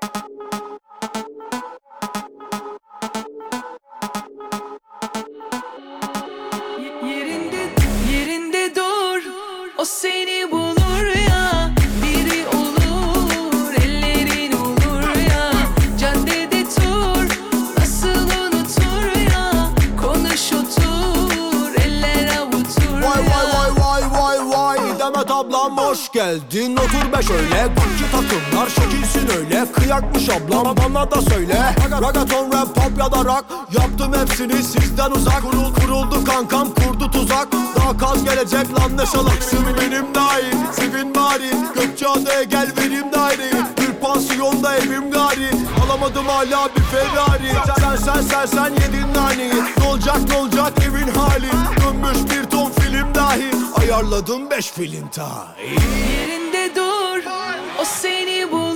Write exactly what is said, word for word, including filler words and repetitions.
Yerinde, yerinde dur, o seni bulur ya. Biri olur, ellerin olur ya. Caddede tur, nasıl unutur ya. Konuş otur, eller avutur ya. Vay vay vay vay vay vay Demet ablam hoş geldin, otur be şöyle. Bakçı takımlar şekilsin öyle. Kıyakmış ablam, bana da söyle. Ragaton, rap, pop ya da rock, yaptım hepsini sizden uzak. Kurul, kuruldu kankam, kurdu tuzak. Daha kaz gelecek lan ne şalaksın. Benim dahil, sevin bari. Gökçeada'ya gel vereyim daireyi. Bir pansiyonda evim gari. Alamadım hala bir Ferrari. Sen sen sen sen yedin naneyi. Ne olacak ne olacak evin hali. Dönmüş bir ton film dahi. Ayarladım beş film tahi. Yerinde dur, o seni bulur